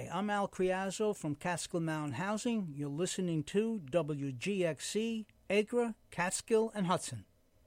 Hi, I'm Al Criazzo from Catskill Mountain Housing. You're listening to WGXC, Acre, Catskill, and Hudson.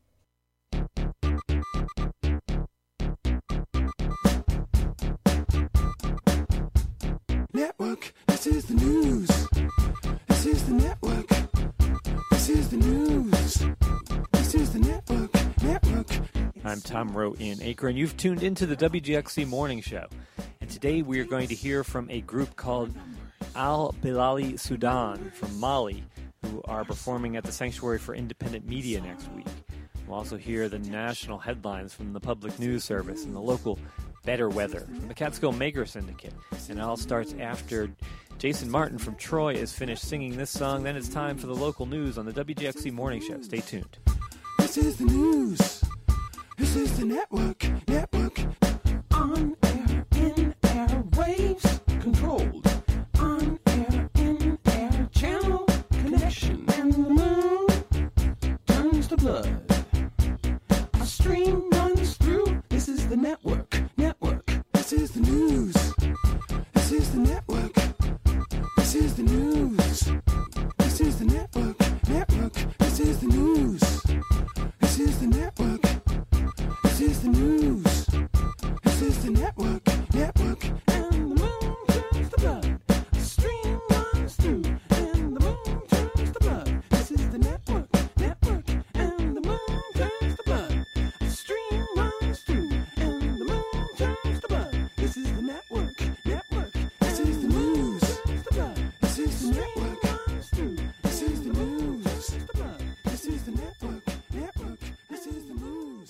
Network, this is the news. This is the network. This is the news. This is the network. I'm Tom Rowe in Acre, and you've tuned into the WGXC Morning Show. And today we are going to hear from a group called Al Bilali Sudan from Mali, who are performing at the Sanctuary for Independent Media next week. We'll also hear the national headlines from the Public News Service and the local Better Weather from the Catskill Maker Syndicate. And it all starts after Jason Martin from Troy is finished singing this song. Then it's time for the local news on the WGXC Morning Show. Stay tuned. This is the news. This is the network. On air, in air, waves controlled. On air, in air, channel connection. And the moon turns to blood. A stream runs through. This is the network. This is the news. This is the network. This is the news. This is the network. This is the news. This is the network. This is the news. This is the network. And the moon turns to blood. The stream runs through. And the moon turns to blood. This is the network. And the moon turns to blood. The stream runs through. And the moon turns to blood. This is the network. This is the news. This is the network. This is the news. This is the network. This is the news.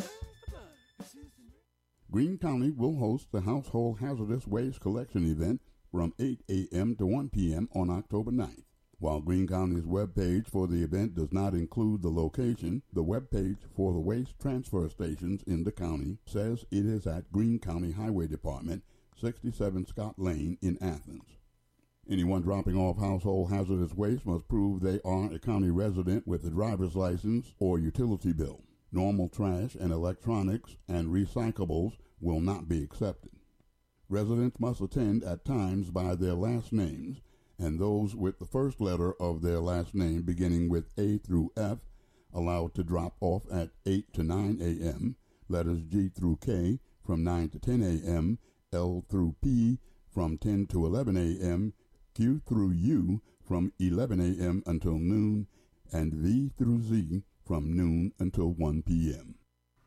Greene County will host the Household Hazardous Waste Collection event from 8 a.m. to 1 p.m. on October 9th. While Greene County's webpage for the event does not include the location, the webpage for the waste transfer stations in the county says it is at Greene County Highway Department, 67 Scott Lane in Athens. Anyone dropping off household hazardous waste must prove they are a county resident with a driver's license or utility bill. Normal trash and electronics and recyclables will not be accepted. Residents must attend at times by their last names, and those with the first letter of their last name beginning with A through F allowed to drop off at 8 to 9 a.m., letters G through K from 9 to 10 a.m., L through P from 10 to 11 a.m., Q through U from 11 a.m. until noon, and V through Z from noon until 1 p.m.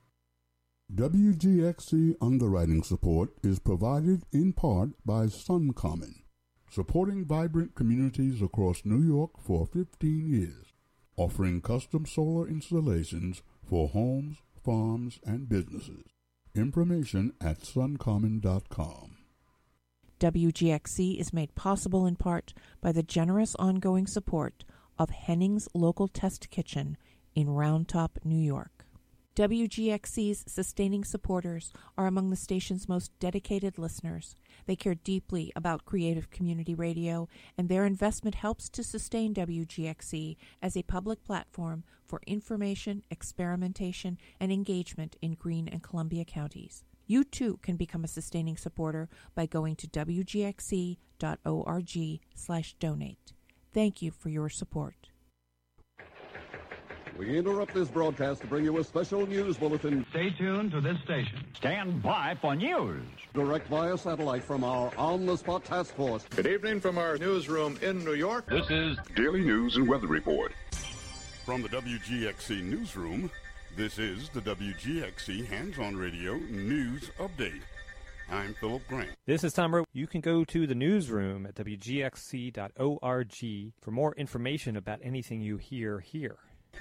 WGXC underwriting support is provided in part by SunCommon, supporting vibrant communities across New York for 15 years, offering custom solar installations for homes, farms, and businesses. Information at suncommon.com. WGXC is made possible in part by the generous ongoing support of Henning's Local Test Kitchen in Round Top, New York. WGXC's sustaining supporters are among the station's most dedicated listeners. They care deeply about creative community radio, and their investment helps to sustain WGXC as a public platform for information, experimentation, and engagement in Greene and Columbia counties. You too can become a sustaining supporter by going to wgxc.org/donate. Thank you for your support. We interrupt this broadcast to bring you a special news bulletin. Stay tuned to this station. Stand by for news. Direct via satellite from our on-the-spot task force. Good evening from our newsroom in New York. This is Daily News and Weather Report. From the WGXC newsroom, this is the WGXC Hands-On Radio News Update. I'm Philip Grant. This is Tom Rowe. You can go to the newsroom at WGXC.org for more information about anything you hear here.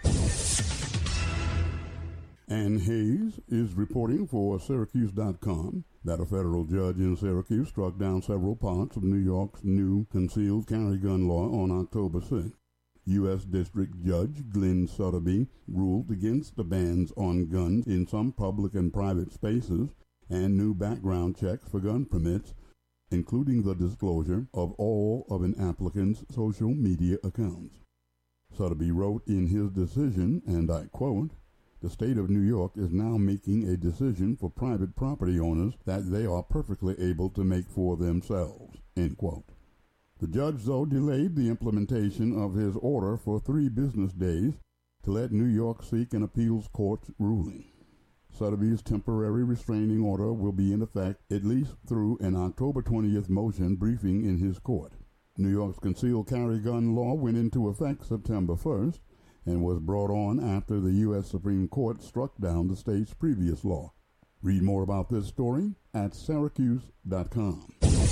Ann Hayes is reporting for Syracuse.com that a federal judge in Syracuse struck down several parts of New York's new concealed carry gun law on October 6. U.S. District Judge Glenn Sotheby ruled against the bans on guns in some public and private spaces and new background checks for gun permits, including the disclosure of all of an applicant's social media accounts. Sotheby wrote in his decision, and I quote, "The state of New York is now making a decision for private property owners that they are perfectly able to make for themselves," end quote. The judge, though, delayed the implementation of his order for 3 business days to let New York seek an appeals court's ruling. Sotheby's temporary restraining order will be in effect at least through an October 20th motion briefing in his court. New York's concealed carry gun law went into effect September 1st and was brought on after the U.S. Supreme Court struck down the state's previous law. Read more about this story at Syracuse.com.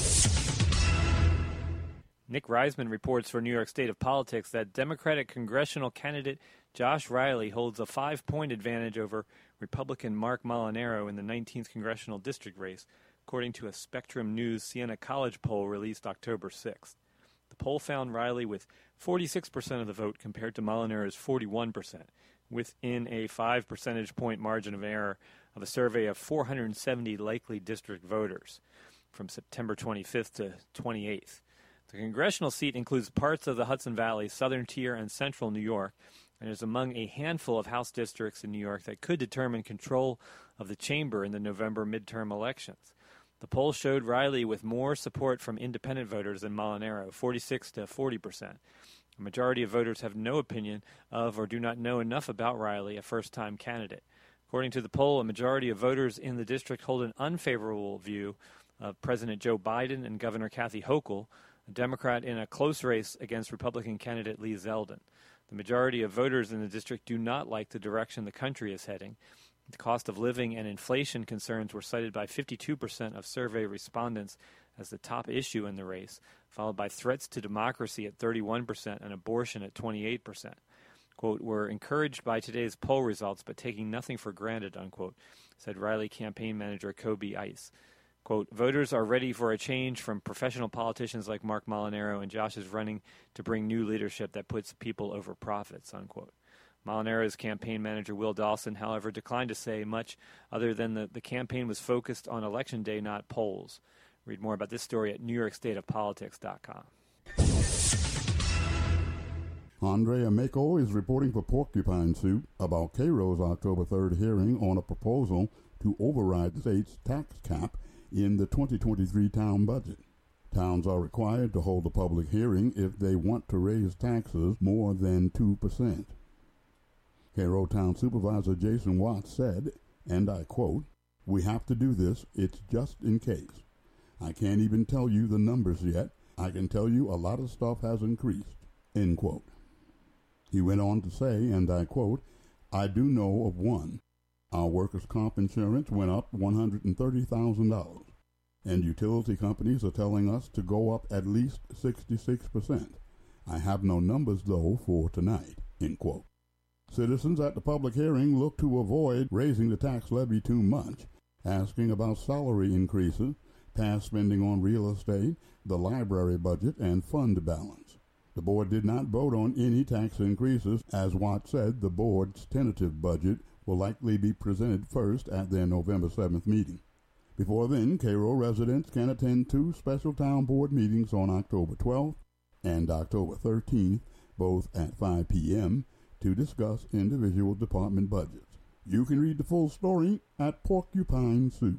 Nick Reisman reports for New York State of Politics that Democratic congressional candidate Josh Riley holds a 5-point advantage over Republican Mark Molinaro in the 19th congressional district race, according to a Spectrum News Siena College poll released October 6th. The poll found Riley with 46% of the vote compared to Molinaro's 41%, within a 5 percentage point margin of error of a survey of 470 likely district voters from September 25th to 28th. The congressional seat includes parts of the Hudson Valley, Southern Tier, and Central New York, and is among a handful of House districts in New York that could determine control of the chamber in the November midterm elections. The poll showed Riley with more support from independent voters than Molinaro, 46 to 40%. A majority of voters have no opinion of or do not know enough about Riley, a first-time candidate. According to the poll, a majority of voters in the district hold an unfavorable view of President Joe Biden and Governor Kathy Hochul, a Democrat in a close race against Republican candidate Lee Zeldin. The majority of voters in the district do not like the direction the country is heading. The cost of living and inflation concerns were cited by 52% of survey respondents as the top issue in the race, followed by threats to democracy at 31% and abortion at 28%. Quote, "We're encouraged by today's poll results, but taking nothing for granted," unquote, said Riley campaign manager Kobe Ice. Quote, "Voters are ready for a change from professional politicians like Mark Molinaro, and Josh is running to bring new leadership that puts people over profits," unquote. Molinaro's campaign manager Will Dawson, however, declined to say much other than the campaign was focused on Election Day, not polls. Read more about this story at NewYorkStateOfPolitics.com. Andrea Mako is reporting for Porcupine Soup about Cairo's October 3rd hearing on a proposal to override the state's tax cap in the 2023 town budget. Towns are required to hold a public hearing if they want to raise taxes more than 2%. Cairo Town Supervisor Jason Watts said, and I quote, "We have to do this, it's just in case. I can't even tell you the numbers yet. I can tell you a lot of stuff has increased," end quote. He went on to say, and I quote, "I do know of one. Our workers' comp insurance went up $130,000, and utility companies are telling us to go up at least 66%. I have no numbers, though, for tonight," end quote. Citizens at the public hearing look to avoid raising the tax levy too much, asking about salary increases, past spending on real estate, the library budget, and fund balance. The board did not vote on any tax increases. As Watt said, the board's tentative budget will likely be presented first at their November 7th meeting. Before then, Cairo residents can attend 2 special town board meetings on October 12th and October 13th, both at 5 p.m., to discuss individual department budgets. You can read the full story at Porcupine Soup.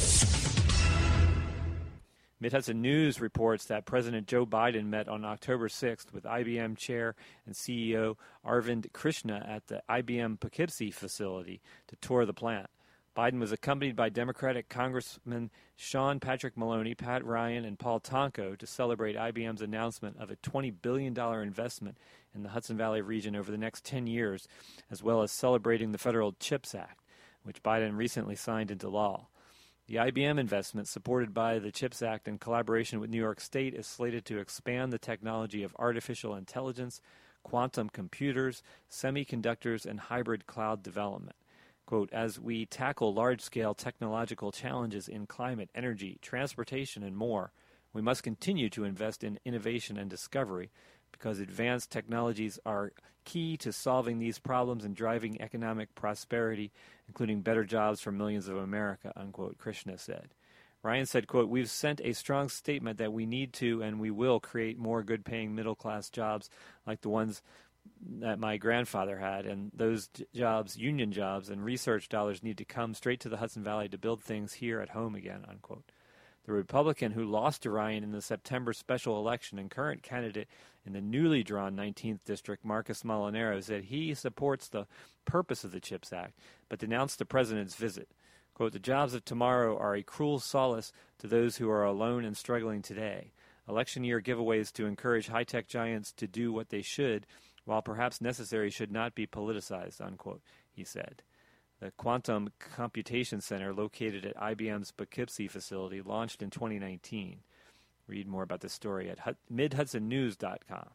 Mid-Hudson News reports that President Joe Biden met on October 6th with IBM Chair and CEO Arvind Krishna at the IBM Poughkeepsie facility to tour the plant. Biden was accompanied by Democratic Congressman Sean Patrick Maloney, Pat Ryan, and Paul Tonko to celebrate IBM's announcement of a $20 billion investment in the Hudson Valley region over the next 10 years, as well as celebrating the Federal CHIPS Act, which Biden recently signed into law. The IBM investment, supported by the CHIPS Act in collaboration with New York State, is slated to expand the technology of artificial intelligence, quantum computers, semiconductors, and hybrid cloud development. Quote, "As we tackle large-scale technological challenges in climate, energy, transportation, and more, we must continue to invest in innovation and discovery because advanced technologies are key to solving these problems and driving economic prosperity, including better jobs for millions of America," unquote, Krishna said. Ryan said, quote, "We've sent a strong statement that we need to and we will create more good-paying middle-class jobs like the ones that my grandfather had, and those jobs, union jobs, and research dollars need to come straight to the Hudson Valley to build things here at home again," unquote. The Republican who lost to Ryan in the September special election and current candidate in the newly drawn 19th District, Marcus Molinaro, said he supports the purpose of the CHIPS Act, but denounced the president's visit. Quote, "The jobs of tomorrow are a cruel solace to those who are alone and struggling today. Election year giveaways to encourage high-tech giants to do what they should, while perhaps necessary, should not be politicized," unquote, he said. The Quantum Computation Center, located at IBM's Poughkeepsie facility, launched in 2019. Read more about this story at MidHudsonNews.com.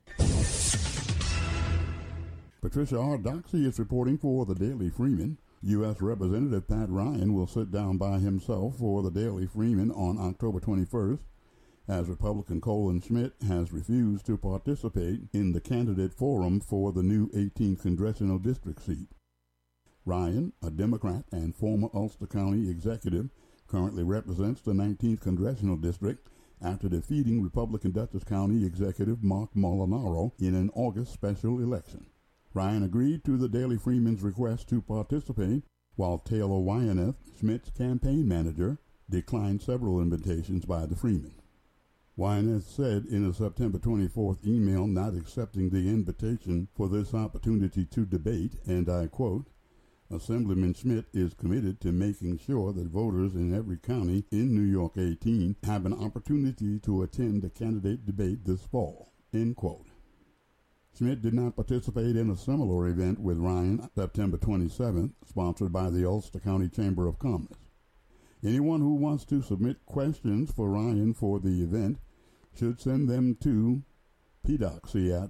Patricia R. Doxey is reporting for the Daily Freeman. U.S. Representative Pat Ryan will sit down by himself for the Daily Freeman on October 21st, as Republican Colin Schmidt has refused to participate in the candidate forum for the new 18th Congressional District seat. Ryan, a Democrat and former Ulster County executive, currently represents the 19th Congressional District after defeating Republican Dutchess County executive Mark Molinaro in an August special election. Ryan agreed to the Daily Freeman's request to participate, while Taylor Wyanath, Schmidt's campaign manager, declined several invitations by the Freeman. Wyanath said in a September 24th email not accepting the invitation for this opportunity to debate, and I quote, "Assemblyman Schmidt is committed to making sure that voters in every county in New York 18 have an opportunity to attend a candidate debate this fall," end quote. Schmidt did not participate in a similar event with Ryan September 27th, sponsored by the Ulster County Chamber of Commerce. Anyone who wants to submit questions for Ryan for the event should send them to pdoxy at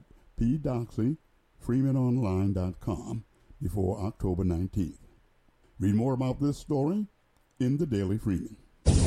pdoxyfreemanonline.com before October 19th. Read more about this story in the Daily Freeman.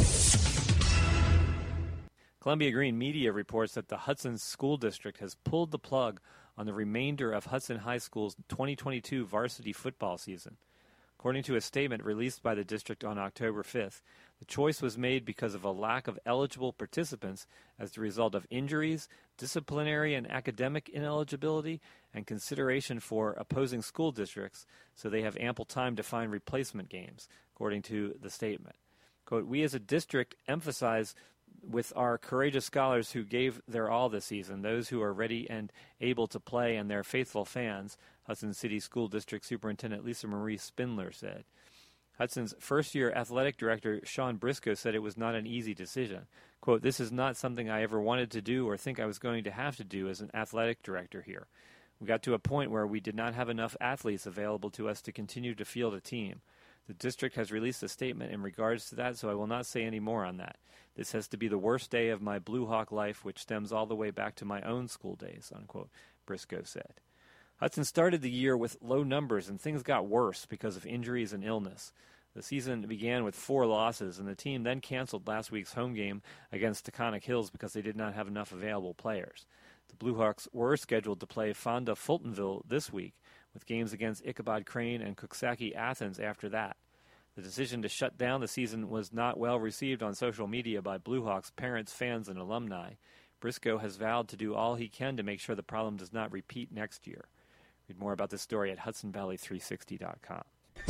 Columbia Green Media reports that the Hudson School District has pulled the plug on the remainder of Hudson High School's 2022 varsity football season. According to a statement released by the district on October 5th, the choice was made because of a lack of eligible participants as the result of injuries, disciplinary and academic ineligibility, and consideration for opposing school districts, so they have ample time to find replacement games, according to the statement. Quote, "We as a district emphasize with our courageous scholars who gave their all this season, those who are ready and able to play, and their faithful fans," Hudson City School District Superintendent Lisa Marie Spindler said. Hudson's first-year athletic director, Sean Briscoe, said it was not an easy decision. Quote, "This is not something I ever wanted to do or think I was going to have to do as an athletic director here. We got to a point where we did not have enough athletes available to us to continue to field a team. The district has released a statement in regards to that, so I will not say any more on that. This has to be the worst day of my Blue Hawk life, which stems all the way back to my own school days," unquote, Briscoe said. Hudson started the year with low numbers, and things got worse because of injuries and illness. The season began with 4 losses, and the team then canceled last week's home game against Taconic Hills because they did not have enough available players. The Blue Hawks were scheduled to play Fonda Fultonville this week, with games against Ichabod Crane and Coxsackie Athens after that. The decision to shut down the season was not well received on social media by Blue Hawks parents, fans, and alumni. Briscoe has vowed to do all he can to make sure the problem does not repeat next year. Read more about this story at HudsonValley360.com.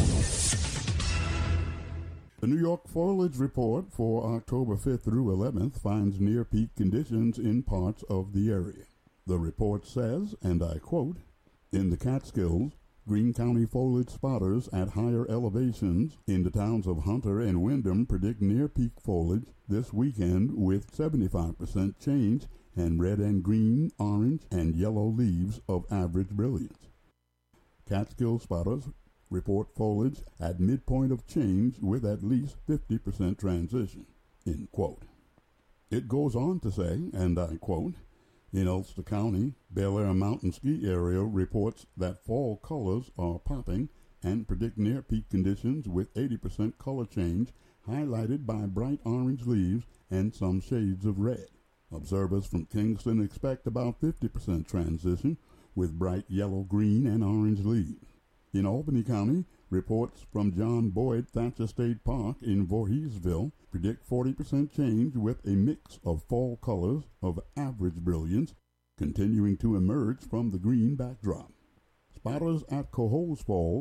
The New York Foliage Report for October 5th through 11th finds near-peak conditions in parts of the area. The report says, and I quote, "In the Catskills, Greene County foliage spotters at higher elevations in the towns of Hunter and Windham predict near-peak foliage this weekend with 75% change and red and green, orange, and yellow leaves of average brilliance. Catskill spotters report foliage at midpoint of change with at least 50% transition," end quote. It goes on to say, and I quote, "In Ulster County, Bel Air Mountain Ski Area reports that fall colors are popping and predict near-peak conditions with 80% color change highlighted by bright orange leaves and some shades of red. Observers from Kingston expect about 50% transition with bright yellow, green, and orange leaves. In Albany County, reports from John Boyd Thatcher State Park in Voorheesville predict 40% change with a mix of fall colors of average brilliance continuing to emerge from the green backdrop. Spotters at Cohoes Falls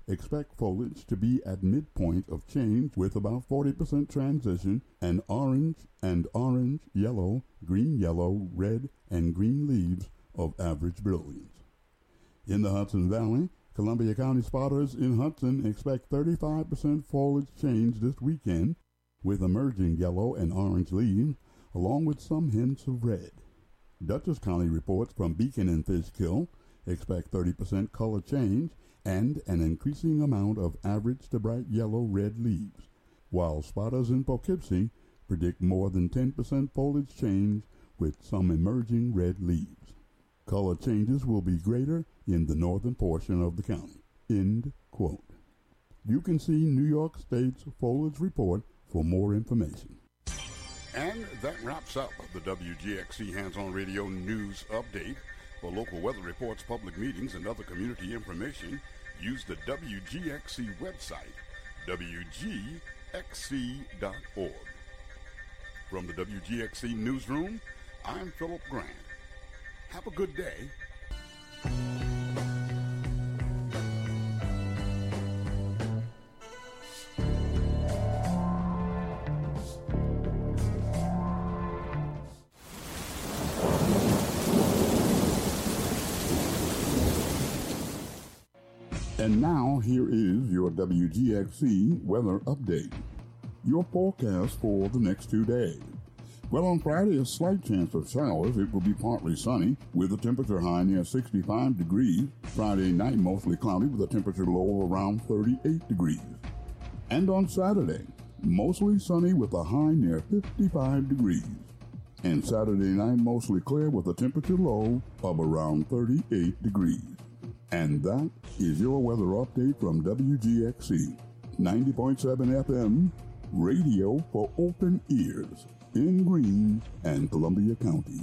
expect foliage to be at midpoint of change with about 40% transition and orange, yellow, green-yellow, red, and green leaves of average brilliance. In the Hudson Valley, Columbia County spotters in Hudson expect 35% foliage change this weekend with emerging yellow and orange leaves, along with some hints of red. Dutchess County reports from Beacon and Fishkill expect 30% color change and an increasing amount of average to bright yellow-red leaves, while spotters in Poughkeepsie predict more than 10% foliage change with some emerging red leaves. Color changes will be greater in the northern portion of the county. End quote. You can see New York State's foliage report for more information. And that wraps up the WGXC Hands-On Radio News Update. For local weather reports, public meetings, and other community information, use the WGXC website, WGXC.org. From the WGXC Newsroom, I'm Philip Grant. Have a good day. And now, here is your WGXC weather update. Your forecast for the next 2 days. Well, on Friday, a slight chance of showers. It will be partly sunny with a temperature high near 65 degrees. Friday night, mostly cloudy with a temperature low of around 38 degrees. And on Saturday, mostly sunny with a high near 55 degrees. And Saturday night, mostly clear with a temperature low of around 38 degrees. And that is your weather update from WGXC 90.7 FM, radio for open ears in Greene and Columbia counties.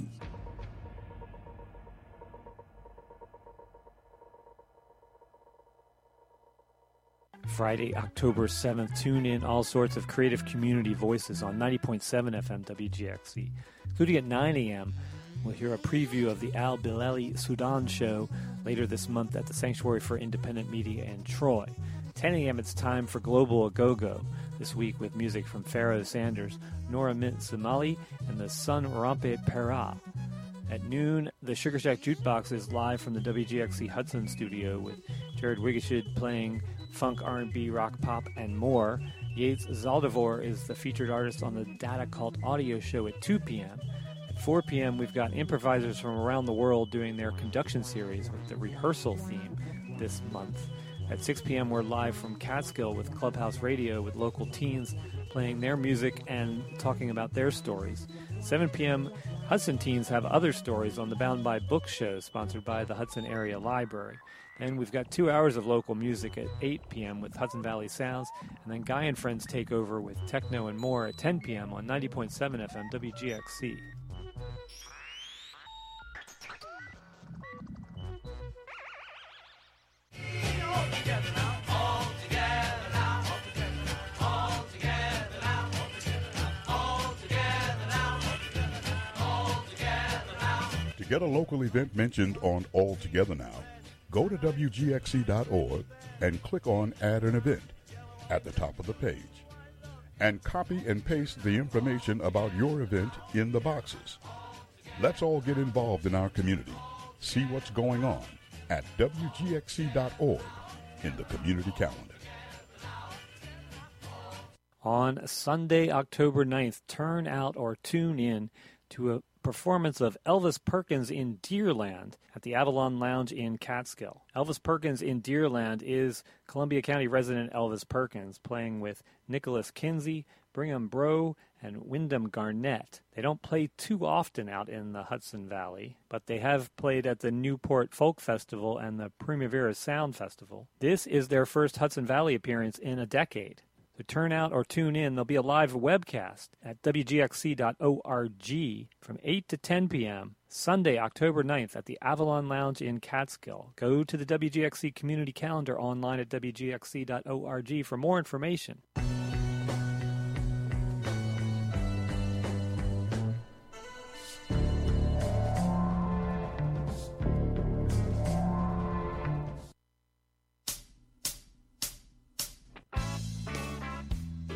Friday, October 7th, tune in all sorts of creative community voices on 90.7 FM WGXC, including at 9 a.m. We'll hear a preview of the Al Bilali Sudan show later this month at the Sanctuary for Independent Media in Troy. 10 a.m. it's time for Global A-Go-Go, this week with music from Pharaoh Sanders, Nora Mint Somali, and the Sun Rampe Para. At noon, the Sugar Shack Jukebox is live from the WGXC Hudson studio with Jared Wigishid playing funk, R&B, rock, pop, and more. Yates Zaldivor is the featured artist on the Data Cult audio show at 2 p.m. At 4 p.m., we've got improvisers from around the world doing their conduction series with the rehearsal theme this month. At 6 p.m., we're live from Catskill with Clubhouse Radio with local teens playing their music and talking about their stories. 7 p.m., Hudson teens have other stories on the Bound by Books show sponsored by the Hudson Area Library. Then we've got 2 hours of local music at 8 p.m. with Hudson Valley Sounds, and then Guy and Friends take over with techno and more at 10 p.m. on 90.7 FM WGXC. To get a local event mentioned on All Together Now, go to WGXC.org and click on Add an Event at the top of the page. And copy and paste the information about your event in the boxes. Let's all get involved in our community. See what's going on at WGXC.org in the community calendar. On Sunday, October 9th, turn out or tune in to a performance of Elvis Perkins in Deerland at the Avalon Lounge in Catskill. Elvis Perkins in Deerland is Columbia County resident Elvis Perkins playing with Nicholas Kinsey, Brigham Bro, and Wyndham Garnett. They don't play too often out in the Hudson Valley, but they have played at the Newport Folk Festival and the Primavera Sound Festival. This is their first Hudson Valley appearance in a decade. So turn out or tune in. There'll be a live webcast at WGXC.org from 8 to 10 p.m. Sunday, October 9th at the Avalon Lounge in Catskill. Go to the WGXC community calendar online at WGXC.org for more information.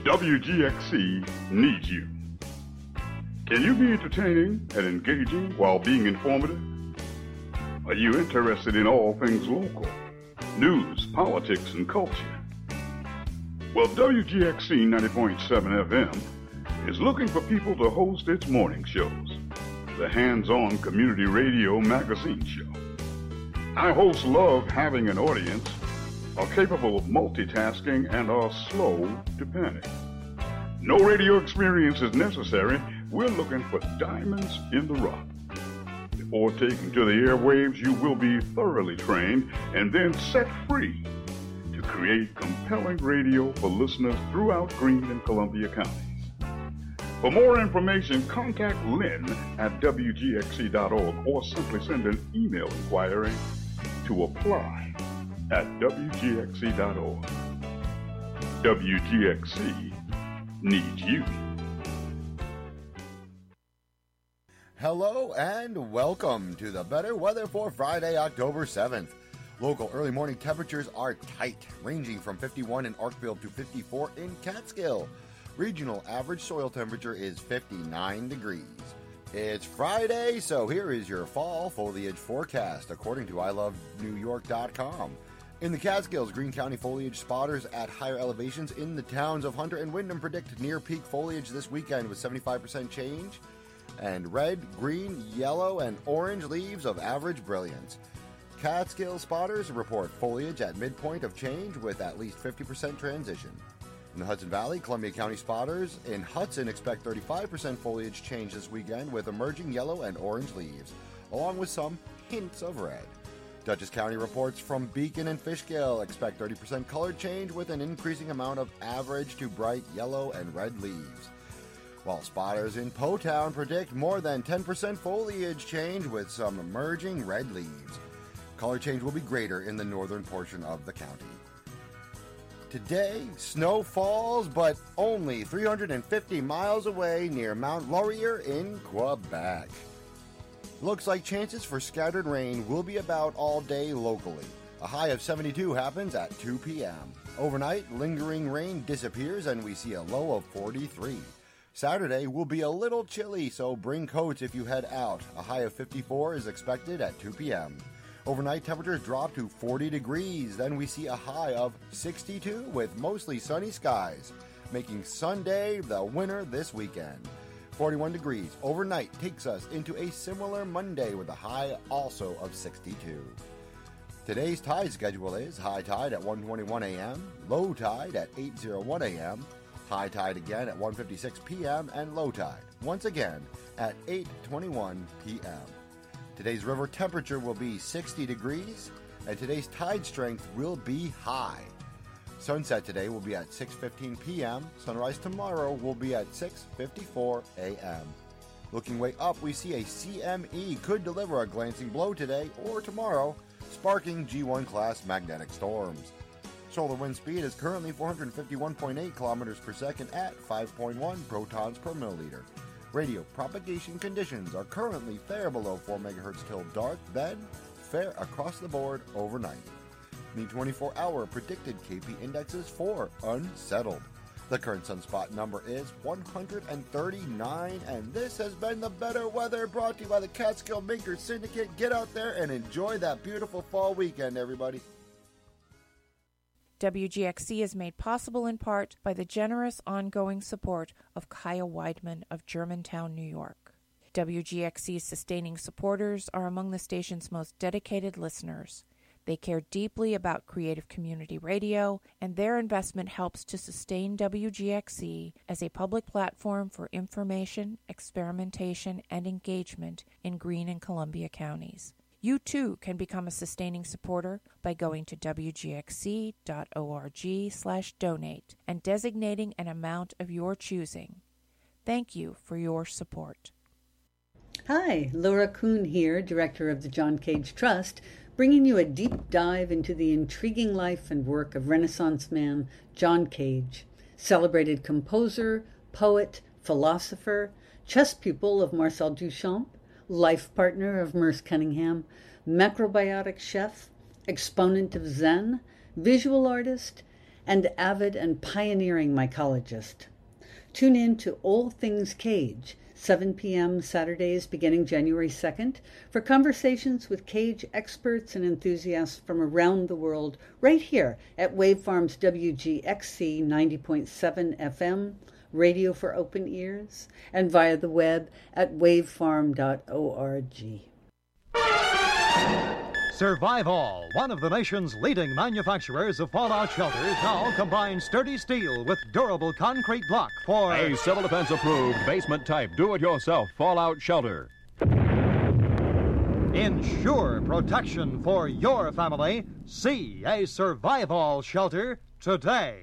WGXC needs you. Can you be entertaining and engaging while being informative? Are you interested in all things local? News, politics, and culture? Well, WGXC 90.7 FM is looking for people to host its morning shows, the hands-on community radio magazine show. Our hosts love having an audience, are capable of multitasking, and are slow to panic. No radio experience is necessary. We're looking for diamonds in the rough. Before taking to the airwaves, you will be thoroughly trained and then set free to create compelling radio for listeners throughout Greene and Columbia counties. For more information, contact Lynn at WGXC.org or simply send an email inquiry to apply at WGXC.org. WGXC needs you. Hello and welcome to the Better Weather for Friday, October 7th. Local early morning temperatures are tight, ranging from 51 in Arkville to 54 in Catskill. Regional average soil temperature is 59 degrees. It's Friday, so here is your fall foliage forecast, according to ilovenewyork.com. In the Catskills, Greene County foliage spotters at higher elevations in the towns of Hunter and Windham predict near-peak foliage this weekend with 75% change, and red, green, yellow, and orange leaves of average brilliance. Catskill spotters report foliage at midpoint of change with at least 50% transition. In the Hudson Valley, Columbia County spotters in Hudson expect 35% foliage change this weekend with emerging yellow and orange leaves, along with some hints of red. Dutchess County reports from Beacon and Fishkill expect 30% color change with an increasing amount of average to bright yellow and red leaves. While spotters in Potown predict more than 10% foliage change with some emerging red leaves. Color change will be greater in the northern portion of the county. Today, snow falls, but only 350 miles away near Mount Laurier in Quebec. Looks like chances for scattered rain will be about all day locally. A high of 72 happens at 2 p.m. Overnight, lingering rain disappears and we see a low of 43. Saturday will be a little chilly, so bring coats if you head out. A high of 54 is expected at 2 p.m. Overnight temperatures drop to 40 degrees, then we see a high of 62 with mostly sunny skies, making Sunday the winner this weekend. 41 degrees overnight takes us into a similar Monday with a high also of 62. Today's tide schedule is high tide at 1:21 a.m., low tide at 8:01 a.m., high tide again at 1:56 p.m., and low tide once again at 8:21 p.m. Today's river temperature will be 60 degrees, and today's tide strength will be high. Sunset today will be at 6:15 p.m. Sunrise tomorrow will be at 6:54 a.m. Looking way up, we see a CME could deliver a glancing blow today or tomorrow, sparking G1 class magnetic storms. Solar wind speed is currently 451.8 kilometers per second at 5.1 protons per milliliter. Radio propagation conditions are currently fair below 4 megahertz till dark, then fair across the board overnight. The 24-hour predicted KP indexes for unsettled. The current sunspot number is 139, and this has been the Better Weather brought to you by the Catskill Maker Syndicate. Get out there and enjoy that beautiful fall weekend, everybody. WGXC is made possible in part by the generous ongoing support of Kaya Weidman of Germantown, New York. WGXC's sustaining supporters are among the station's most dedicated listeners. They care deeply about creative community radio, and their investment helps to sustain WGXC as a public platform for information, experimentation, and engagement in Greene and Columbia counties. You too can become a sustaining supporter by going to wgxc.org/donate and designating an amount of your choosing. Thank you for your support. Hi, Laura Kuhn here, Director of the John Cage Trust, bringing you a deep dive into the intriguing life and work of Renaissance man John Cage, celebrated composer, poet, philosopher, chess pupil of Marcel Duchamp, life partner of Merce Cunningham, macrobiotic chef, exponent of Zen, visual artist, and avid and pioneering mycologist. Tune in to All Things Cage, 7 p.m. Saturdays beginning January 2nd, for conversations with cage experts and enthusiasts from around the world, right here at Wavefarm's WGXC 90.7 FM, radio for open ears, and via the web at wavefarm.org. Survival, one of the nation's leading manufacturers of fallout shelters, now combines sturdy steel with durable concrete block for a Civil Defense approved basement type do-it-yourself fallout shelter. Ensure protection for your family. See a Survival shelter today.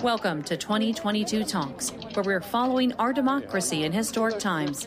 Welcome to 2022 Talks, where we're following our democracy in historic times.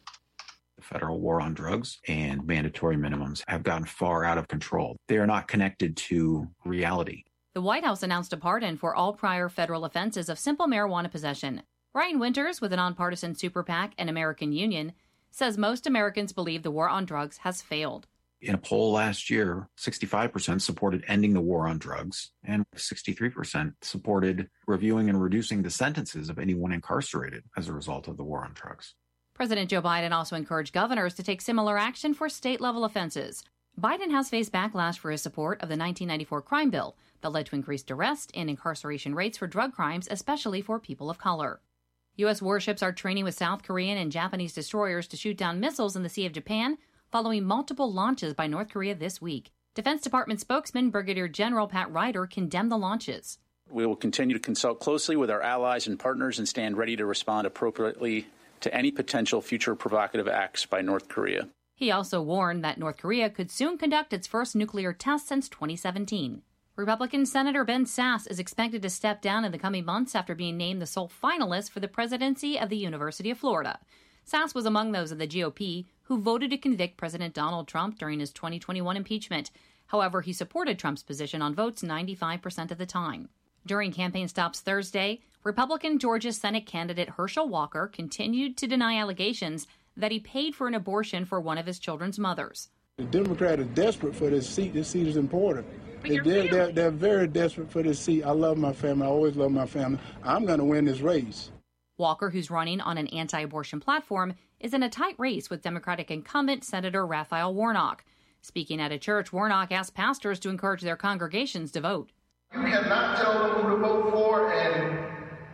The federal war on drugs and mandatory minimums have gotten far out of control. They are not connected to reality. The White House announced a pardon for all prior federal offenses of simple marijuana possession. Brian Winters, with a nonpartisan super PAC and American Union, says most Americans believe the war on drugs has failed. In a poll last year, 65% supported ending the war on drugs, and 63% supported reviewing and reducing the sentences of anyone incarcerated as a result of the war on drugs. President Joe Biden also encouraged governors to take similar action for state-level offenses. Biden has faced backlash for his support of the 1994 crime bill that led to increased arrest and incarceration rates for drug crimes, especially for people of color. U.S. warships are training with South Korean and Japanese destroyers to shoot down missiles in the Sea of Japan, following multiple launches by North Korea this week. Defense Department spokesman Brigadier General Pat Ryder condemned the launches. We will continue to consult closely with our allies and partners and stand ready to respond appropriately to any potential future provocative acts by North Korea. He also warned that North Korea could soon conduct its first nuclear test since 2017. Republican Senator Ben Sasse is expected to step down in the coming months after being named the sole finalist for the presidency of the University of Florida. Sasse was among those of the GOP who voted to convict President Donald Trump during his 2021 impeachment. However, he supported Trump's position on votes 95% of the time. During campaign stops Thursday, Republican Georgia Senate candidate Herschel Walker continued to deny allegations that he paid for an abortion for one of his children's mothers. The Democrats are desperate for this seat. This seat is important. They're very desperate for this seat. I love my family. I always love my family. I'm going to win this race. Walker, who's running on an anti-abortion platform, is in a tight race with Democratic incumbent Senator Raphael Warnock. Speaking at a church, Warnock asked pastors to encourage their congregations to vote. You cannot tell them who to vote for, and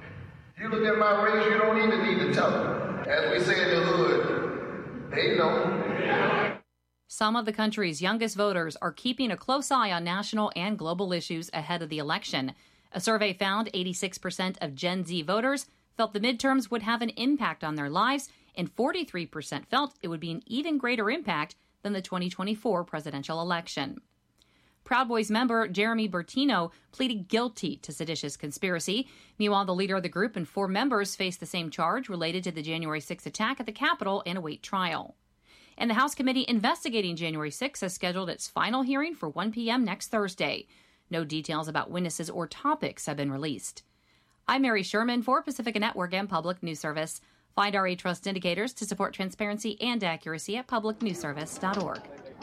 you look at my race, you don't even need to tell them. As we say in the hood, they know. Some of the country's youngest voters are keeping a close eye on national and global issues ahead of the election. A survey found 86% of Gen Z voters felt the midterms would have an impact on their lives, and 43% felt it would be an even greater impact than the 2024 presidential election. Proud Boys member Jeremy Bertino pleaded guilty to seditious conspiracy. Meanwhile, the leader of the group and 4 members face the same charge related to the January 6 attack at the Capitol and await trial. And the House committee investigating January 6 has scheduled its final hearing for 1 p.m. next Thursday. No details about witnesses or topics have been released. I'm Mary Sherman for Pacifica Network and Public News Service. Find RA Trust indicators to support transparency and accuracy at publicnewsservice.org.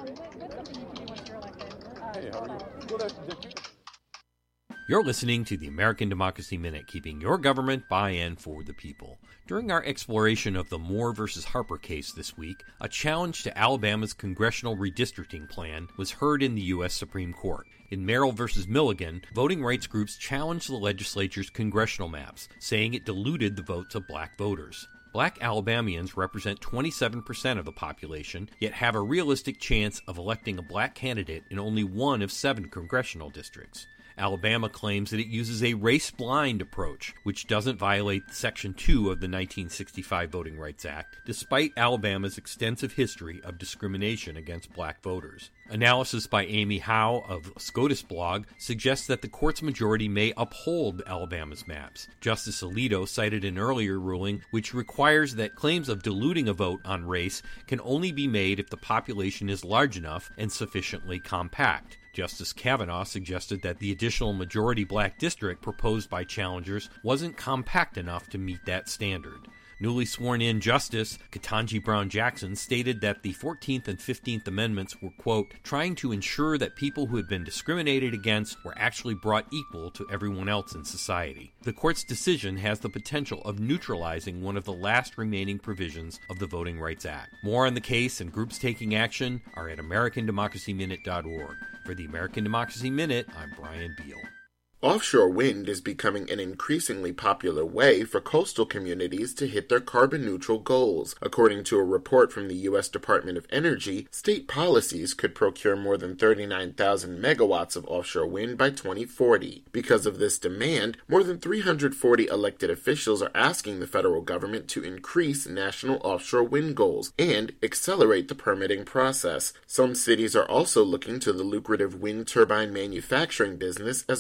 You're listening to the American Democracy Minute, keeping your government by and for the people. During our exploration of the Moore versus Harper case this week, a challenge to Alabama's congressional redistricting plan was heard in the U.S. Supreme Court. In Merrill versus Milligan, voting rights groups challenged the legislature's congressional maps, saying it diluted the votes of black voters. Black Alabamians represent 27% of the population, yet have a realistic chance of electing a black candidate in only 1 of 7 congressional districts. Alabama claims that it uses a race-blind approach, which doesn't violate Section 2 of the 1965 Voting Rights Act, despite Alabama's extensive history of discrimination against black voters. Analysis by Amy Howe of SCOTUS blog suggests that the court's majority may uphold Alabama's maps. Justice Alito cited an earlier ruling which requires that claims of diluting a vote on race can only be made if the population is large enough and sufficiently compact. Justice Kavanaugh suggested that the additional majority black district proposed by challengers wasn't compact enough to meet that standard. Newly sworn-in Justice Ketanji Brown Jackson stated that the 14th and 15th Amendments were, quote, trying to ensure that people who had been discriminated against were actually brought equal to everyone else in society. The court's decision has the potential of neutralizing one of the last remaining provisions of the Voting Rights Act. More on the case and groups taking action are at AmericanDemocracyMinute.org. For the American Democracy Minute, I'm Brian Beal. Offshore wind is becoming an increasingly popular way for coastal communities to hit their carbon-neutral goals. According to a report from the U.S. Department of Energy, state policies could procure more than 39,000 megawatts of offshore wind by 2040. Because of this demand, more than 340 elected officials are asking the federal government to increase national offshore wind goals and accelerate the permitting process. Some cities are also looking to the lucrative wind turbine manufacturing business as a way to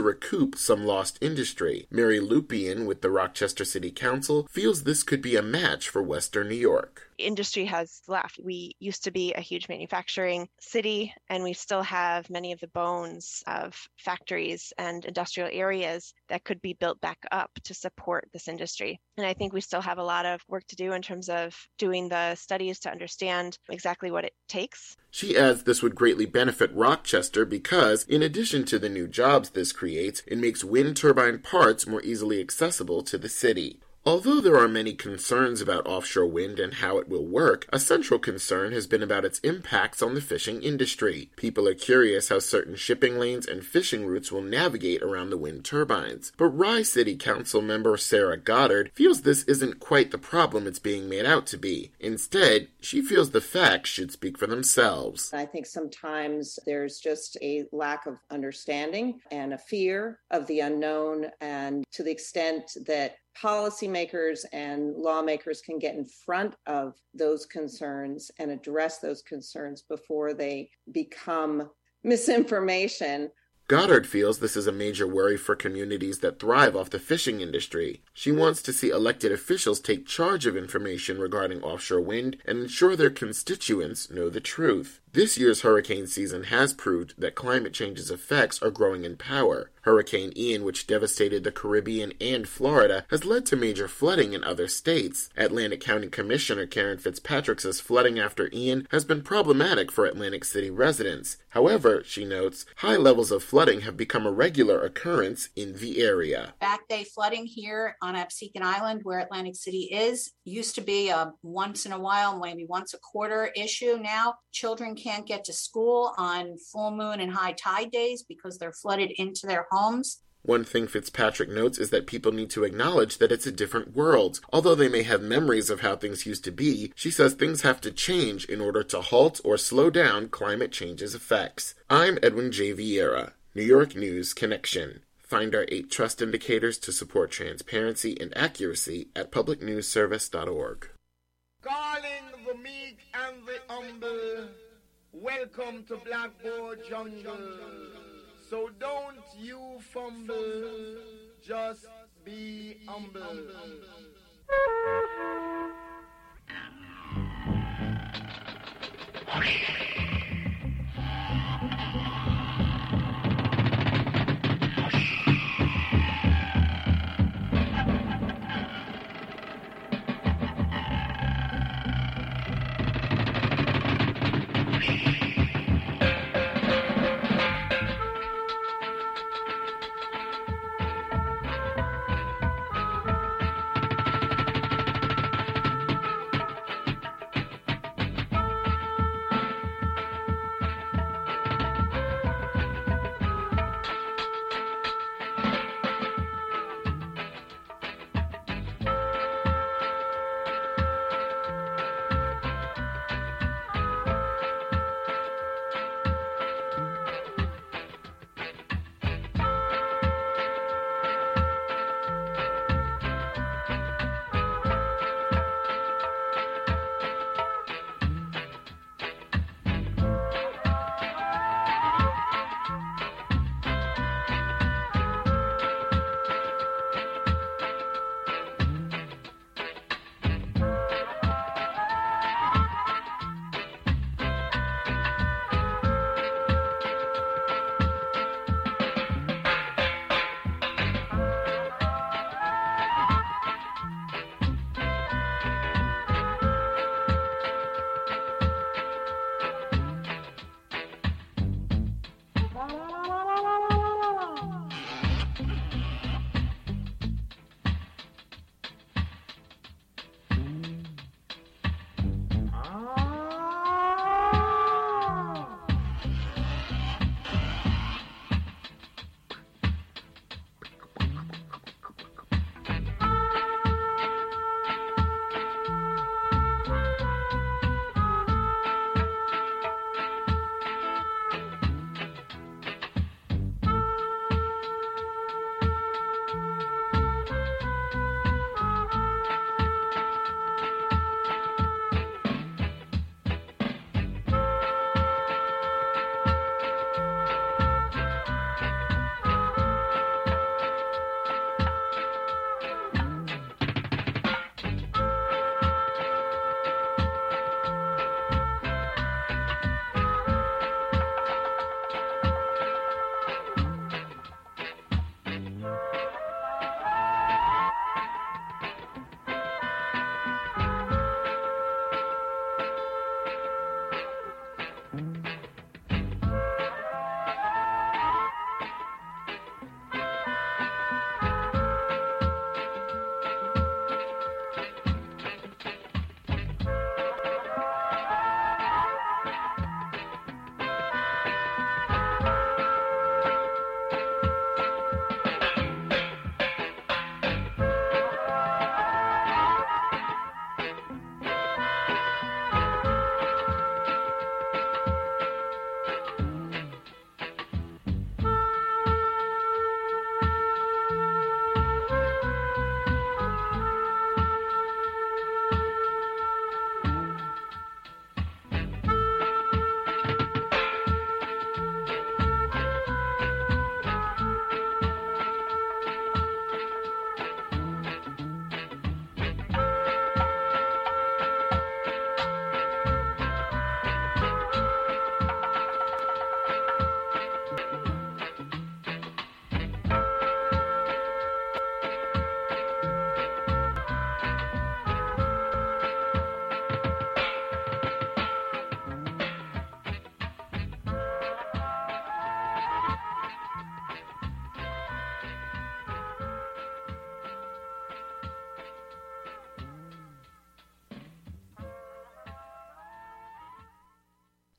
recoup some lost industry. Mary Lupian with the Rochester City Council feels this could be a match for Western New York. Industry has left. We used to be a huge manufacturing city, and we still have many of the bones of factories and industrial areas that could be built back up to support this industry. And I think we still have a lot of work to do in terms of doing the studies to understand exactly what it takes. She adds this would greatly benefit Rochester because, in addition to the new jobs this creates, it makes wind turbine parts more easily accessible to the city. Although there are many concerns about offshore wind and how it will work, a central concern has been about its impacts on the fishing industry. People are curious how certain shipping lanes and fishing routes will navigate around the wind turbines. But Rye City Council member Sarah Goddard feels this isn't quite the problem it's being made out to be. Instead, she feels the facts should speak for themselves. I think sometimes there's just a lack of understanding and a fear of the unknown, and to the extent that policymakers and lawmakers can get in front of those concerns and address those concerns before they become misinformation. Goddard feels this is a major worry for communities that thrive off the fishing industry. She wants to see elected officials take charge of information regarding offshore wind and ensure their constituents know the truth. This year's hurricane season has proved that climate change's effects are growing in power. Hurricane Ian, which devastated the Caribbean and Florida, has led to major flooding in other states. Atlantic County Commissioner Karen Fitzpatrick says flooding after Ian has been problematic for Atlantic City residents. However, she notes, high levels of flooding have become a regular occurrence in the area. Back day flooding here on Absecon Island, where Atlantic City is, used to be a once in a while, maybe once a quarter issue. Now, children can't get to school on full moon and high tide days because they're flooded into their homes. One thing Fitzpatrick notes is that people need to acknowledge that it's a different world. Although they may have memories of how things used to be, she says things have to change in order to halt or slow down climate change's effects. I'm Edwin J. Vieira, New York News Connection. Find our 8 trust indicators to support transparency and accuracy at publicnewsservice.org. Calling the meek and the humble, welcome to Blackboard Jungle. So don't you fumble, just be humble.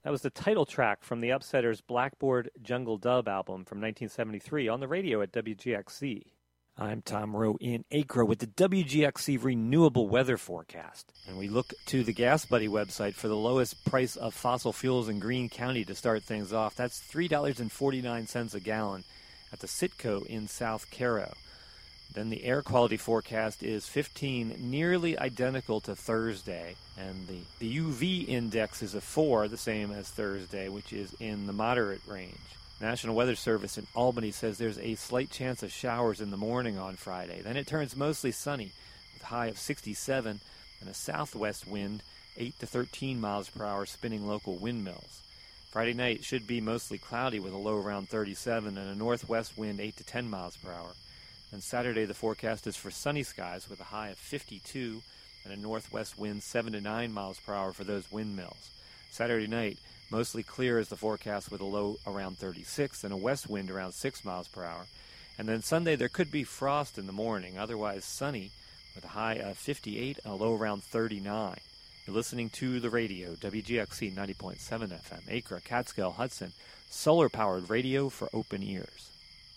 That was the title track from the Upsetters' Blackboard Jungle Dub album from 1973 on the radio at WGXC. I'm Tom Rowe in Acre with the WGXC Renewable Weather Forecast. And we look to the Gas Buddy website for the lowest price of fossil fuels in Greene County to start things off. That's $3.49 a gallon at the Citgo in South Cairo. Then the air quality forecast is 15, nearly identical to Thursday. And the UV index is a 4, the same as Thursday, which is in the moderate range. National Weather Service in Albany says there's a slight chance of showers in the morning on Friday. Then it turns mostly sunny with a high of 67 and a southwest wind 8 to 13 miles per hour spinning local windmills. Friday night should be mostly cloudy with a low around 37 and a northwest wind 8 to 10 miles per hour. And Saturday the forecast is for sunny skies with a high of 52 and a northwest wind 7 to 9 miles per hour for those windmills. Saturday night mostly clear is the forecast with a low around 36 and a west wind around 6 miles per hour. And then Sunday there could be frost in the morning, otherwise sunny with a high of 58 and a low around 39. You're listening to the radio, WGXC 90.7 FM, Acre, Catskill, Hudson, solar-powered radio for open ears.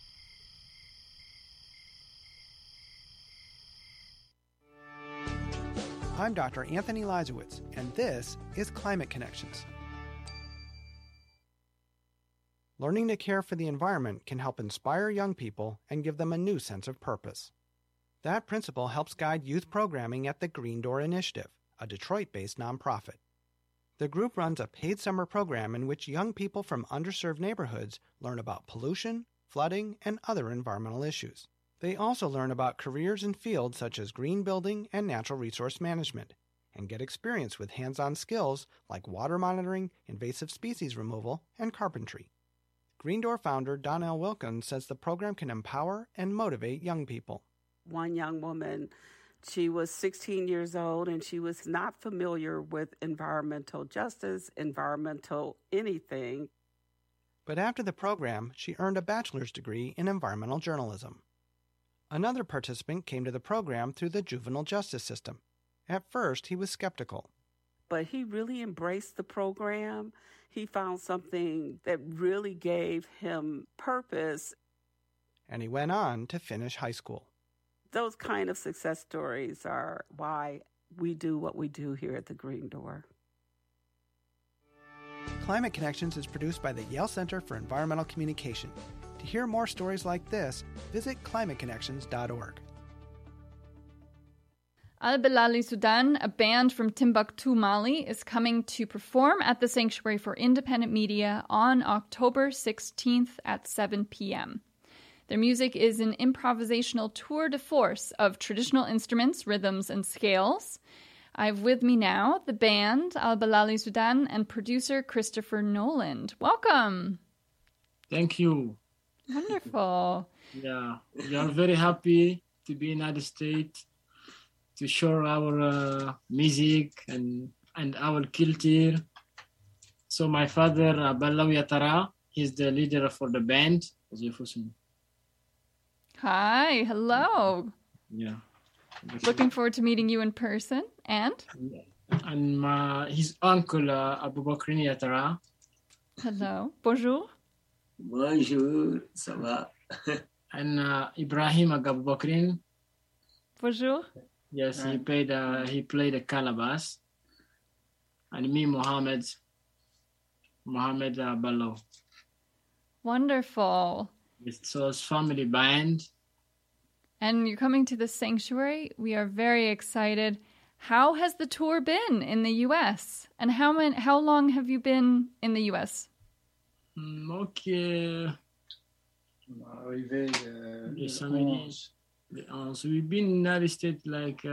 I'm Dr. Anthony Lizowitz, and this is Climate Connections. Learning to care for the environment can help inspire young people and give them a new sense of purpose. That principle helps guide youth programming at the Green Door Initiative, a Detroit-based nonprofit. The group runs a paid summer program in which young people from underserved neighborhoods learn about pollution, flooding, and other environmental issues. They also learn about careers in fields such as green building and natural resource management, and get experience with hands-on skills like water monitoring, invasive species removal, and carpentry. Green Door founder Donnell Wilkins says the program can empower and motivate young people. One young woman, she was 16 years old and she was not familiar with environmental justice, environmental anything. But after the program, she earned a bachelor's degree in environmental journalism. Another participant came to the program through the juvenile justice system. At first, he was skeptical. But he really embraced the program. He found something that really gave him purpose. And he went on to finish high school. Those kind of success stories are why we do what we do here at the Green Door. Climate Connections is produced by the Yale Center for Environmental Communication. To hear more stories like this, visit climateconnections.org. Al Bilali Sudan, a band from Timbuktu, Mali, is coming to perform at the Sanctuary for Independent Media on October 16th at 7 p.m. Their music is an improvisational tour de force of traditional instruments, rhythms, and scales. I have with me now the band, Al Bilali Sudan, and producer Christopher Noland. Welcome. Thank you. Wonderful. Yeah, we are very happy to be in the United States to show our music and our culture. So my father, Ballawi Atara, he's the leader for the band. Hi, hello. Yeah. Looking forward to meeting you in person. And his uncle, Abu Bakrini Atara. Hello. Bonjour. Bonjour, ça va? And Ibrahim Abu Bakrin. Bonjour. Yes, he played the calabash. And me, Mohammed Ballo. Wonderful. So it's family band. And you're coming to the Sanctuary. We are very excited. How has the tour been in the U.S.? And how long have you been in the U.S.? Okay. So we've been in the United States like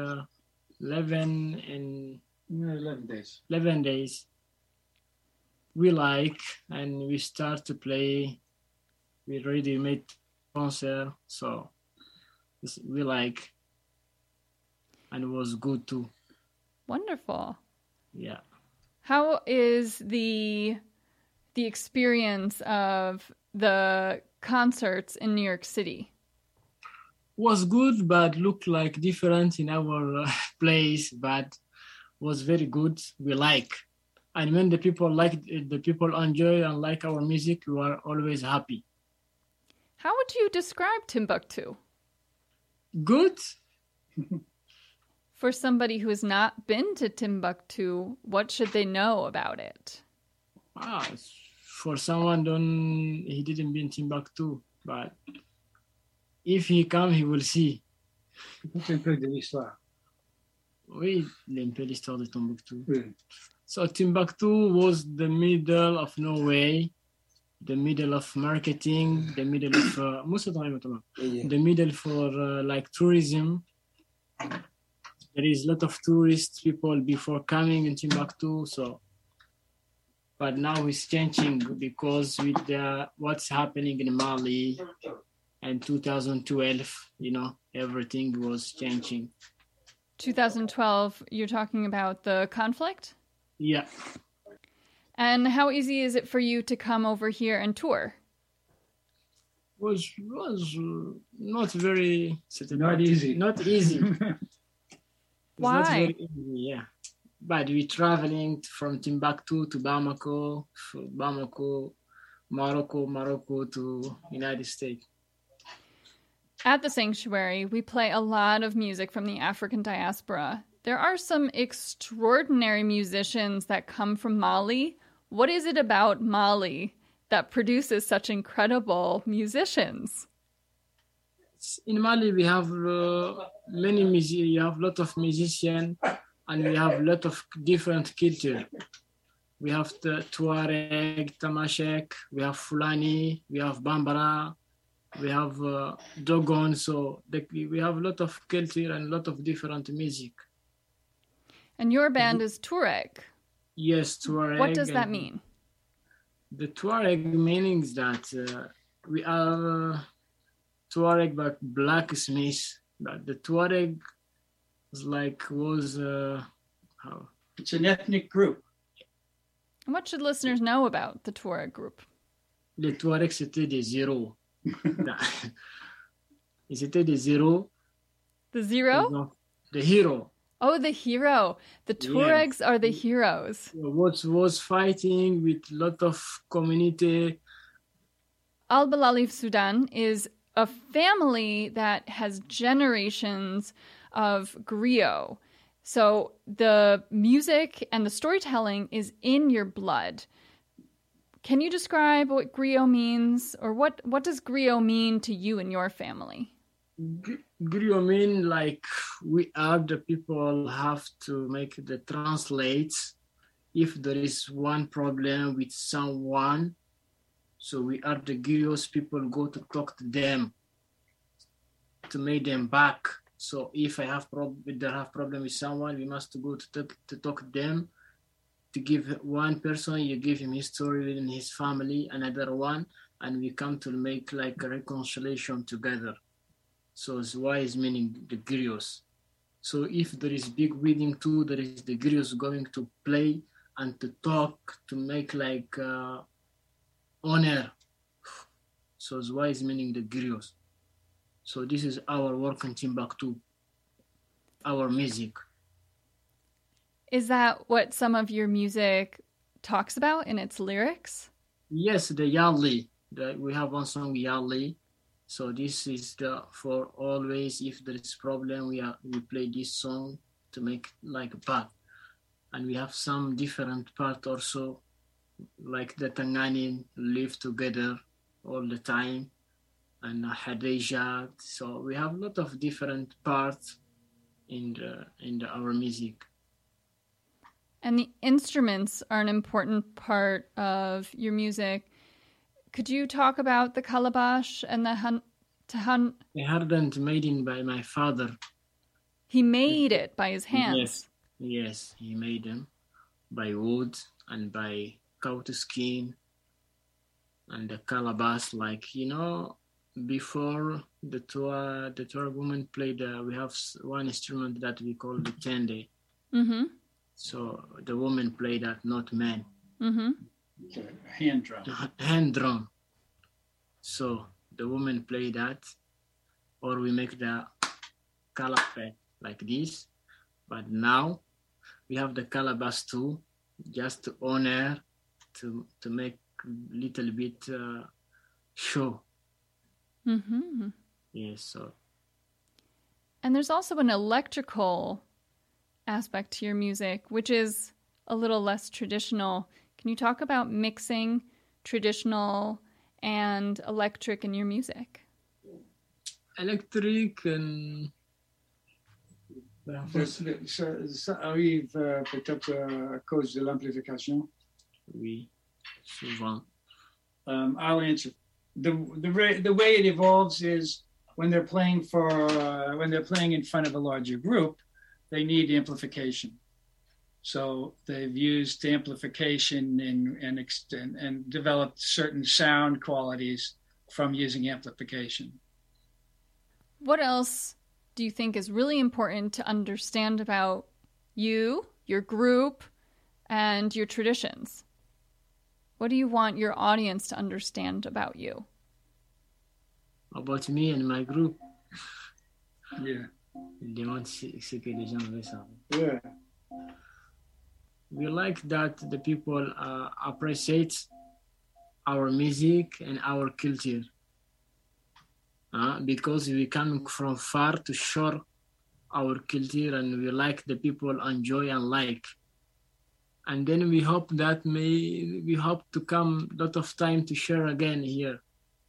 11 days. 11 days. We like, and we start to play. We already made concert, so we like, and it was good too. Wonderful. Yeah. How is the experience of the concerts in New York City? Was good, but looked like different in our place, but was very good. We like. And when the people enjoy and like our music, we are always happy. How would you describe Timbuktu? Good. For somebody who has not been to Timbuktu, what should they know about it? For someone he didn't been Timbuktu, but if he come, he will see. Oui, un peu l'histoire de Timbuktu. Oui. So Timbuktu was the middle of Norway, the middle of marketing, the middle of the middle for like tourism. There is a lot of tourist people before coming in Timbuktu, but now it's changing because with what's happening in Mali and 2012, everything was changing. 2012, you're talking about the conflict? Yeah. And how easy is it for you to come over here and tour? Was not very... Not easy. Not easy. Why? Not very easy, yeah. But we're traveling from Timbuktu to Bamako, Morocco to United States. At the Sanctuary, we play a lot of music from the African diaspora. There are some extraordinary musicians that come from Mali. What is it about Mali that produces such incredible musicians? In Mali, we have many musicians. You have a lot of musicians, and we have a lot of different culture. We have the Tuareg, Tamashek, we have Fulani, we have Bambara, we have Dogon. So we have a lot of culture and a lot of different music. And your band is Tuareg? Yes, Tuareg. What does that mean? The Tuareg means that we are Tuareg but blacksmiths. But the Tuareg was how? It's an ethnic group. And what should listeners know about the Tuareg group? Les Tuaregs, c'était des zéros. C'était des zéros. The zero? The hero. Oh, the hero. The Tuaregs are the heroes. Was fighting with a lot of community. Al Bilali of Sudan is a family that has generations of griot. So the music and the storytelling is in your blood. Can you describe what griot means, or what does griot mean to you and your family? Griot mean like we are the people have to make the translates if there is one problem with someone. So we are the griots, people go to talk to them to make them back. So if I have problem with someone, we must go to talk to them. To give one person, you give him his story within his family, another one, and we come to make like a reconciliation together. So it's why is meaning the griots. So if there is big wedding too, there is the griots going to play and to talk to make like honor. So it's why is meaning the griots. So this is our work in Timbuktu, our music. Is that what some of your music talks about in its lyrics? Yes, the Yali. We have one song, Yali. So this is for always, if there is problem, we play this song to make like a part. And we have some different part also, like the Tanganin live together all the time, and Hadejat. So we have a lot of different parts in our music. And the instruments are an important part of your music. Could you talk about the calabash and the tahan? The hardened made by my father. He made it by his hands. Yes, he made them by wood and by cow skin. And the calabash, before the Tuareg woman played, we have one instrument that we call the tende. Mm-hmm. So the woman played that, not men. Mm-hmm. Hand drum. Hand drum. So the woman play that, or we make the calabash like this. But now we have the calabash too, just to honor, to make a little bit show. Mm-hmm. Yes, so. And there's also an electrical aspect to your music, which is a little less traditional. Can you talk about mixing traditional and electric in your music? Electric and... Ça arrive peut-être à cause de l'amplification. Oui, souvent. I'll answer. The way it evolves is when they're playing in front of a larger group, they need amplification. So they've used amplification and developed certain sound qualities from using amplification. What else do you think is really important to understand about you, your group, and your traditions? What do you want your audience to understand about you? About me and my group? Yeah. Ils demandent ce que les gens veulent savoir. Yeah. We like that the people appreciate our music and our culture. Because we come from far to show our culture, and we like the people enjoy and like. And then we hope to come a lot of time to share again here.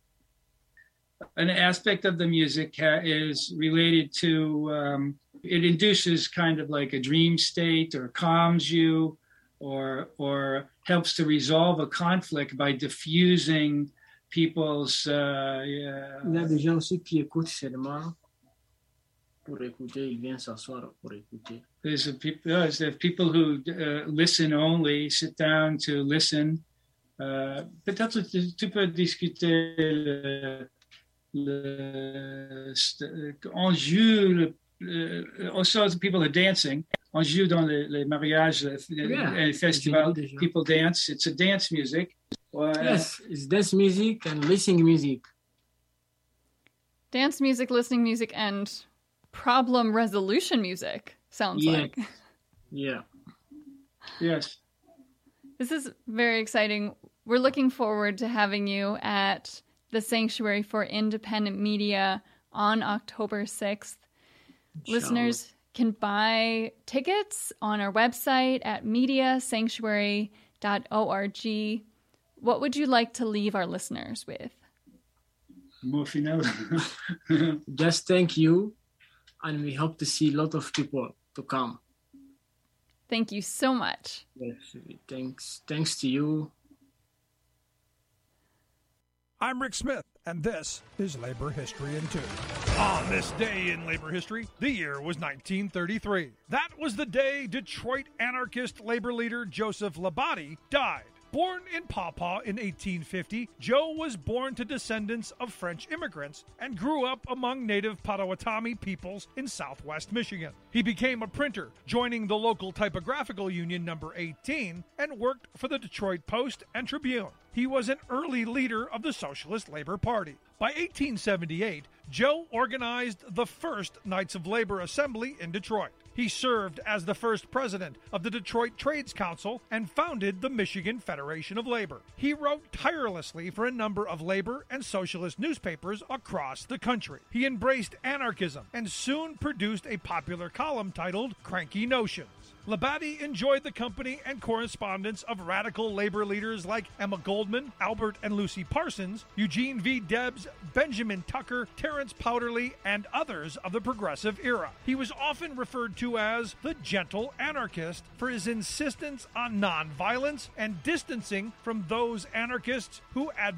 An aspect of the music is related to, it induces kind of like a dream state, or calms you, or helps to resolve a conflict by diffusing people's... Il y a des gens aussi qui écoutent seulement pour écouter, ils viennent s'asseoir pour écouter. There's people who listen only, sit down to listen. Peut-être tu peux discuter on joue, also people are dancing. On joue dans les mariages, les festivals. People dance. It's a dance music. Yes, it's dance music and listening music. Dance music, listening music, and problem resolution music, sounds like. Yeah. Yes. This is very exciting. We're looking forward to having you at the Sanctuary for Independent Media on October 6th. Listeners can buy tickets on our website at mediasanctuary.org. What would you like to leave our listeners with? Just thank you, and we hope to see a lot of people to come. Thank you so much. Yes, thanks to you. I'm Rick Smith, and this is Labor History in 2. On this day in labor history, the year was 1933. That was the day Detroit anarchist labor leader Joseph Labate died. Born in Paw Paw in 1850, Joe was born to descendants of French immigrants and grew up among native Potawatomi peoples in southwest Michigan. He became a printer, joining the local typographical union number 18, and worked for the Detroit Post and Tribune. He was an early leader of the Socialist Labor Party. By 1878, Joe organized the first Knights of Labor Assembly in Detroit. He served as the first president of the Detroit Trades Council and founded the Michigan Federation of Labor. He wrote tirelessly for a number of labor and socialist newspapers across the country. He embraced anarchism and soon produced a popular column titled Cranky Notions. Labate enjoyed the company and correspondence of radical labor leaders like Emma Goldman, Albert and Lucy Parsons, Eugene V. Debs, Benjamin Tucker, Terence Powderly, and others of the progressive era. He was often referred to as the gentle anarchist for his insistence on nonviolence and distancing from those anarchists who advocated